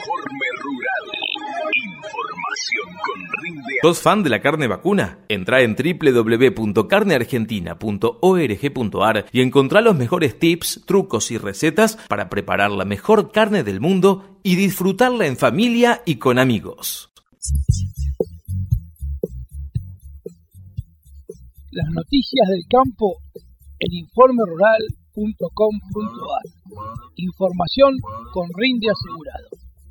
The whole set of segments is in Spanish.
Informe Rural. Información con rinde. ¿Sos fan de la carne vacuna? Entrá en www.carneargentina.org.ar y encontrá los mejores tips, trucos y recetas para preparar la mejor carne del mundo y disfrutarla en familia y con amigos. Las noticias del campo en informerural.com.ar. Información con rinde asegurado.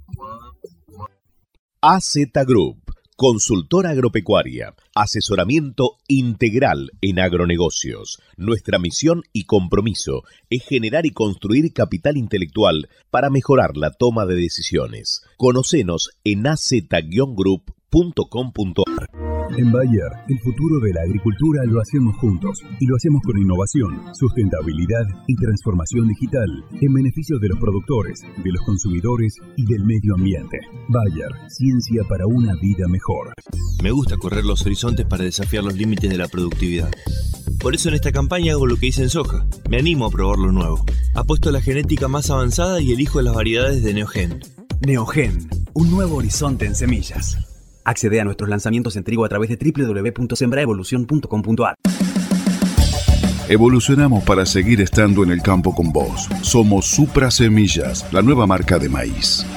AZ Group, consultora agropecuaria, asesoramiento integral en agronegocios. Nuestra misión y compromiso es generar y construir capital intelectual para mejorar la toma de decisiones. Conocenos en az-group.com.ar. En Bayer, el futuro de la agricultura lo hacemos juntos y lo hacemos con innovación, sustentabilidad y transformación digital en beneficio de los productores, de los consumidores y del medio ambiente. Bayer, ciencia para una vida mejor. Me gusta correr los horizontes para desafiar los límites de la productividad. Por eso en esta campaña hago lo que hice en soja. Me animo a probar lo nuevo. Apuesto a la genética más avanzada y elijo las variedades de Neogen. Neogen, un nuevo horizonte en semillas. Accede a nuestros lanzamientos en trigo a través de www.sembraevolucion.com.ar. Evolucionamos para seguir estando en el campo con vos. Somos Supra Semillas, la nueva marca de maíz.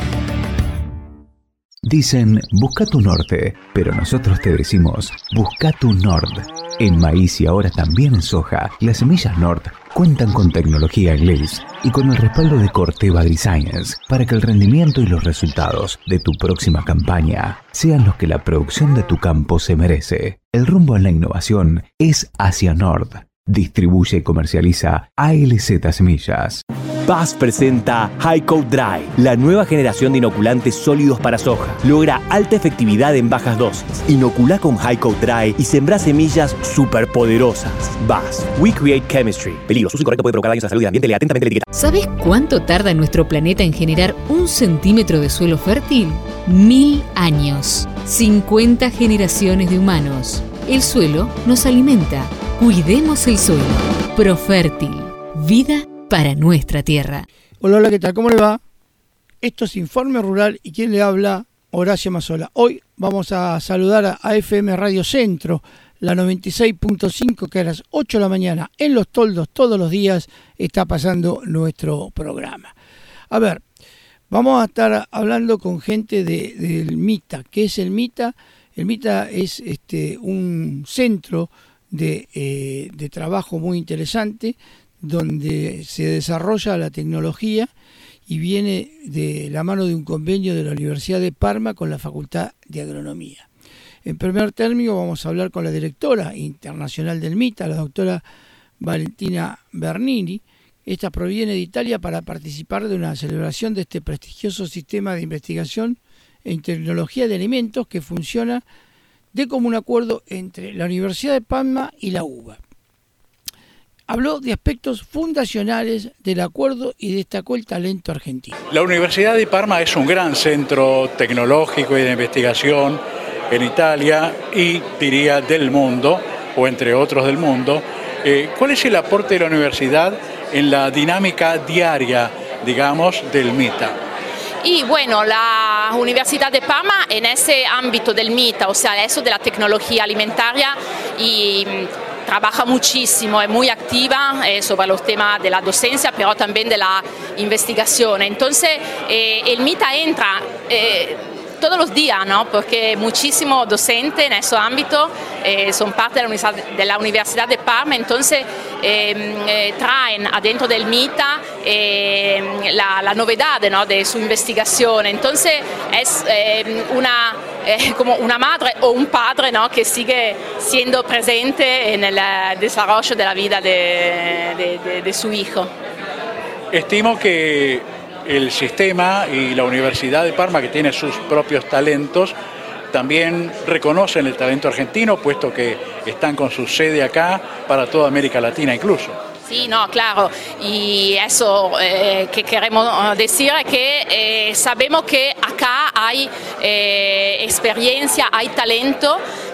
Dicen, busca tu norte, pero nosotros te decimos, busca tu Nord. En maíz y ahora también en soja, las semillas Nord cuentan con tecnología Glaze y con el respaldo de Corteva AgriScience para que el rendimiento y los resultados de tu próxima campaña sean los que la producción de tu campo se merece. El rumbo en la innovación es hacia Nord. Distribuye y comercializa ALZ Semillas. BASF presenta Hi-Coat Dry, la nueva generación de inoculantes sólidos para soja. Logra alta efectividad en bajas dosis. Inocula con Hi-Coat Dry y sembra semillas superpoderosas. BASF, We Create Chemistry. Peligro, su uso incorrecto puede provocar daños a la salud y al ambiente. Lea atentamente la etiqueta. ¿Sabes cuánto tarda nuestro planeta en generar 1 centímetro de suelo fértil? 1000 años. 50 generaciones de humanos. El suelo nos alimenta. Cuidemos el suelo. Profértil. Vida para nuestra tierra. Hola, hola, ¿qué tal? ¿Cómo le va? Esto es Informe Rural y quien le habla, Horacio Mazzola. Hoy vamos a saludar a FM Radio Centro, la 96.5, que a las 8 de la mañana en Los Toldos todos los días está pasando nuestro programa. A ver, vamos a estar hablando con gente del MITA. ¿Qué es el MITA? El MITA es un centro de trabajo muy interesante donde se desarrolla la tecnología y viene de la mano de un convenio de la Universidad de Parma con la Facultad de Agronomía. En primer término vamos a hablar con la directora internacional del MITA, la doctora Valentina Bernini. Esta proviene de Italia para participar de una celebración de este prestigioso sistema de investigación en tecnología de alimentos que funciona de común acuerdo entre la Universidad de Parma y la UBA. Habló de aspectos fundacionales del acuerdo y destacó el talento argentino. La Universidad de Parma es un gran centro tecnológico y de investigación en Italia y diría del mundo, o entre otros del mundo. ¿Cuál es el aporte de la universidad en la dinámica diaria, digamos, del MITA? Y bueno, la Universidad de Parma en ese ámbito del MITA, o sea, eso de la tecnología alimentaria, y trabaja muchísimo, es muy activa sobre los temas de la docencia, pero también de la investigación. Entonces, el MITA entra todos los días, ¿no? Porque muchísimos docentes en ese ámbito son parte de la Universidad de Parma, entonces traen adentro del MITA la novedad, ¿no? De su investigación. Entonces es como una madre o un padre, ¿no? Que sigue siendo presente en el desarrollo de la vida de su hijo. Estimo que el sistema y la Universidad de Parma, que tiene sus propios talentos, también reconocen el talento argentino, puesto que están con su sede acá para toda América Latina incluso. Sí, no, claro, y eso que queremos decir es que sabemos que acá hay experiencia, hay talento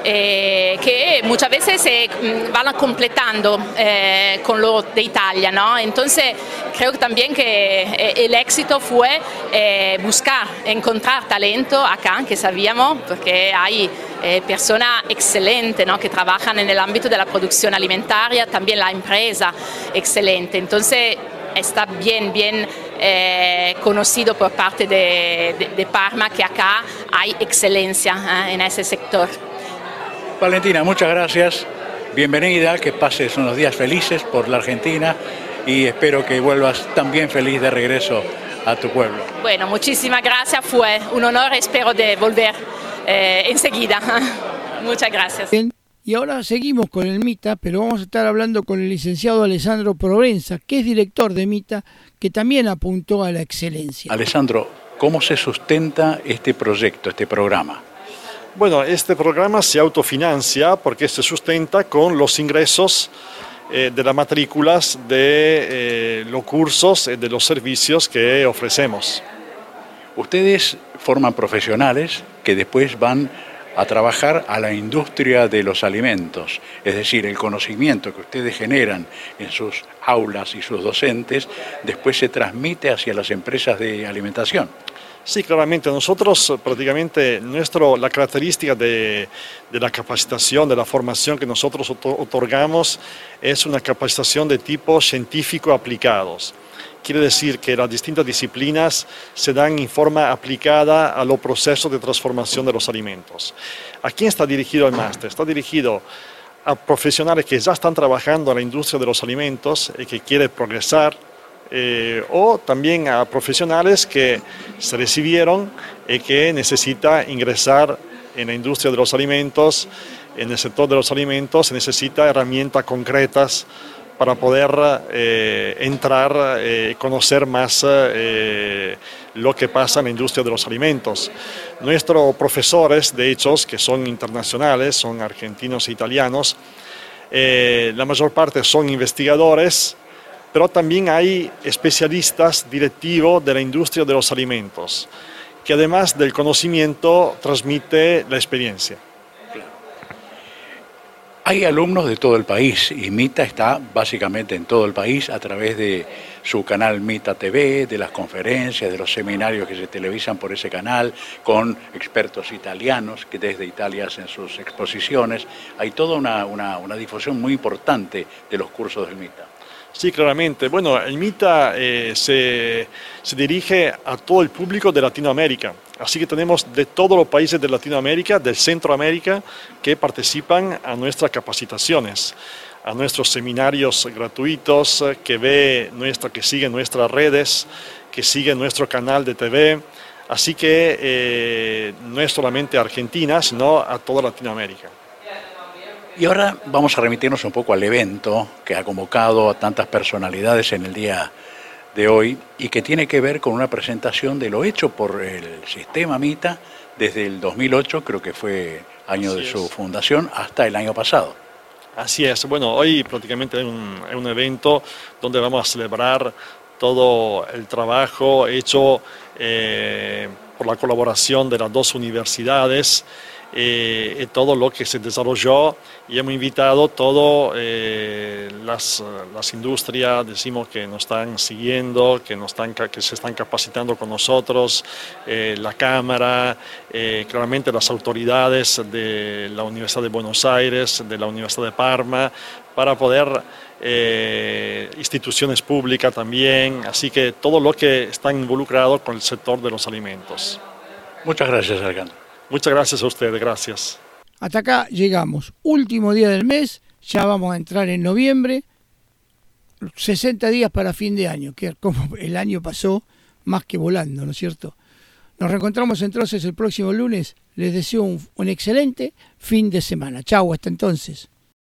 que muchas veces se van completando con lo de Italia, ¿no? Entonces creo que también que el éxito fue buscar, encontrar talento acá, que sabíamos, porque hay personas excelentes, ¿no? Que trabajan en el ámbito de la producción alimentaria, también la empresa excelente. Entonces está bien conocido por parte de Parma que acá hay excelencia en ese sector. Valentina, muchas gracias. Bienvenida, que pases unos días felices por la Argentina y espero que vuelvas también feliz de regreso a tu pueblo. Bueno, muchísimas gracias, fue un honor, espero de volver enseguida. Muchas gracias. Bien. Y ahora seguimos con el MITA, pero vamos a estar hablando con el licenciado Alessandro Provenza, que es director de MITA, que también apuntó a la excelencia. Alessandro, ¿cómo se sustenta este proyecto, este programa? Bueno, este programa se autofinancia porque se sustenta con los ingresos de las matrículas de los cursos, de los servicios que ofrecemos. Ustedes forman profesionales que después van a trabajar a la industria de los alimentos, es decir, el conocimiento que ustedes generan en sus aulas y sus docentes, después se transmite hacia las empresas de alimentación. Sí, claramente. Nosotros prácticamente la característica de la capacitación, de la formación que nosotros otorgamos es una capacitación de tipo científico aplicados. Quiere decir que las distintas disciplinas se dan en forma aplicada a los procesos de transformación de los alimentos. ¿A quién está dirigido el máster? Está dirigido a profesionales que ya están trabajando en la industria de los alimentos y que quieren progresar, o también a profesionales que se recibieron y que necesitan ingresar en la industria de los alimentos, en el sector de los alimentos, se necesita herramientas concretas para poder entrar y conocer más lo que pasa en la industria de los alimentos. Nuestros profesores, de hecho, que son internacionales, son argentinos e italianos, la mayor parte son investigadores, pero también hay especialistas directivos de la industria de los alimentos, que además del conocimiento transmite la experiencia. Hay alumnos de todo el país y MITA está básicamente en todo el país a través de su canal MITA TV, de las conferencias, de los seminarios que se televisan por ese canal, con expertos italianos que desde Italia hacen sus exposiciones. Hay toda una difusión muy importante de los cursos del MITA. Sí, claramente. Bueno, el MITA se dirige a todo el público de Latinoamérica. Así que tenemos de todos los países de Latinoamérica, del Centroamérica, que participan a nuestras capacitaciones, a nuestros seminarios gratuitos, que siguen nuestras redes, que siguen nuestro canal de TV. Así que no es solamente Argentina, sino a toda Latinoamérica. Y ahora vamos a remitirnos un poco al evento que ha convocado a tantas personalidades en el día de hoy y que tiene que ver con una presentación de lo hecho por el sistema MITA desde el 2008, creo que fue año de su fundación, hasta el año pasado. Así es. Bueno, hoy prácticamente es un evento donde vamos a celebrar todo el trabajo hecho por la colaboración de las dos universidades, todo lo que se desarrolló, y hemos invitado todas las industrias, decimos, que nos están siguiendo, que se están capacitando con nosotros, la Cámara, claramente las autoridades de la Universidad de Buenos Aires, de la Universidad de Parma, para poder instituciones públicas también, así que todo lo que está involucrado con el sector de los alimentos. Muchas gracias, Alejandro. Muchas gracias a ustedes, gracias. Hasta acá llegamos. Último día del mes, ya vamos a entrar en noviembre. 60 días para fin de año, que como el año pasó más que volando, ¿no es cierto? Nos reencontramos entonces el próximo lunes. Les deseo un excelente fin de semana. Chau, hasta entonces.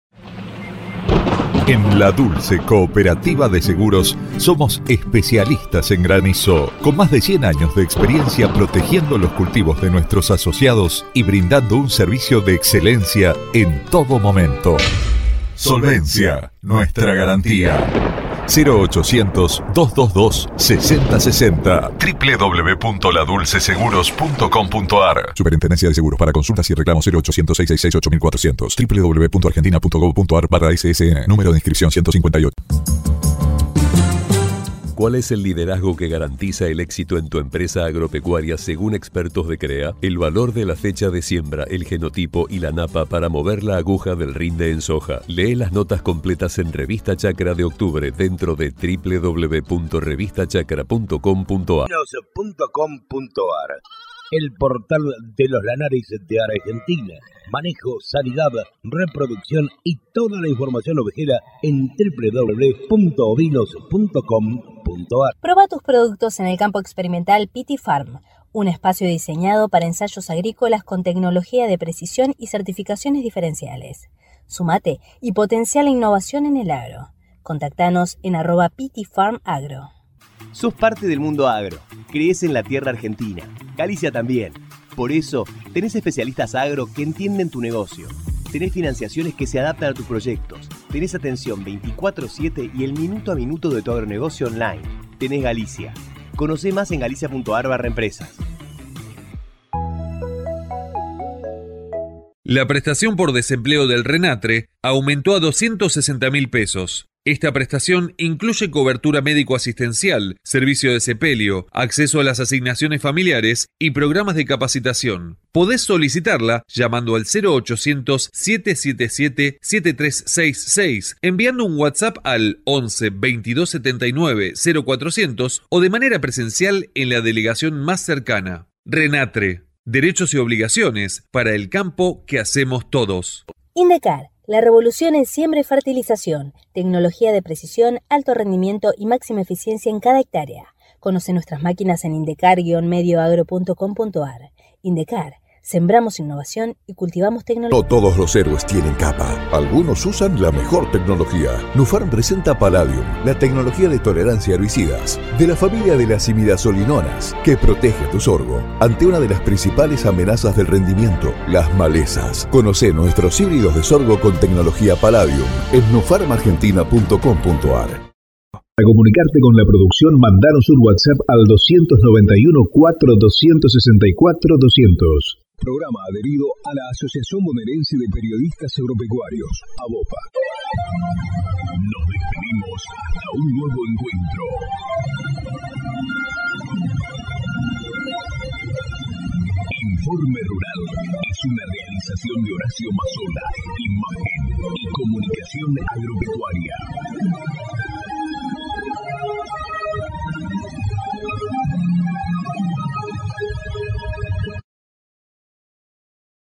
En La Dulce Cooperativa de Seguros somos especialistas en granizo, con más de 100 años de experiencia protegiendo los cultivos de nuestros asociados y brindando un servicio de excelencia en todo momento. Solvencia, nuestra garantía. 0800-222-6060. www.ladulceseguros.com.ar. Superintendencia de Seguros. Para consultas y reclamos 0800-666-8400. www.argentina.gov.ar/SSN. Número de inscripción 158. ¿Cuál es el liderazgo que garantiza el éxito en tu empresa agropecuaria según expertos de CREA? El valor de la fecha de siembra, el genotipo y la napa para mover la aguja del rinde en soja. Lee las notas completas en Revista Chacra de octubre dentro de www.revistachacra.com.ar. El portal de los lanares de Argentina. Manejo, sanidad, reproducción y toda la información ovejera en www.ovinos.com.ar. Proba tus productos en el campo experimental Pity Farm, un espacio diseñado para ensayos agrícolas con tecnología de precisión y certificaciones diferenciales. Sumate y potencia la innovación en el agro. Contactanos en @pityfarmagro. Sos parte del mundo agro. Crees en la tierra argentina. Galicia también. Por eso, tenés especialistas agro que entienden tu negocio. Tenés financiaciones que se adaptan a tus proyectos. Tenés atención 24/7 y el minuto a minuto de tu agronegocio online. Tenés Galicia. Conocé más en galicia.ar/empresas. La prestación por desempleo del RENATRE aumentó a 260.000 pesos. Esta prestación incluye cobertura médico-asistencial, servicio de sepelio, acceso a las asignaciones familiares y programas de capacitación. Podés solicitarla llamando al 0800-777-7366, enviando un WhatsApp al 11 22 79 0400 o de manera presencial en la delegación más cercana. RENATRE, derechos y obligaciones para el campo que hacemos todos. Indecar. La revolución en siembra y fertilización, tecnología de precisión, alto rendimiento y máxima eficiencia en cada hectárea. Conoce nuestras máquinas en indecar-medioagro.com.ar. Indecar, sembramos innovación y cultivamos tecnología. No todos los héroes tienen capa. Algunos usan la mejor tecnología. Nufarm presenta Palladium, la tecnología de tolerancia a herbicidas, de la familia de las imidazolinonas, que protege tu sorgo ante una de las principales amenazas del rendimiento, las malezas. Conoce nuestros híbridos de sorgo con tecnología Palladium en nufarmargentina.com.ar. Para comunicarte con la producción, mandanos un WhatsApp al 291 4 264 200. Programa adherido a la Asociación Bonaerense de Periodistas Agropecuarios, ABOPA. Nos despedimos hasta un nuevo encuentro. Informe Rural es una realización de Horacio Mazola, imagen y comunicación agropecuaria.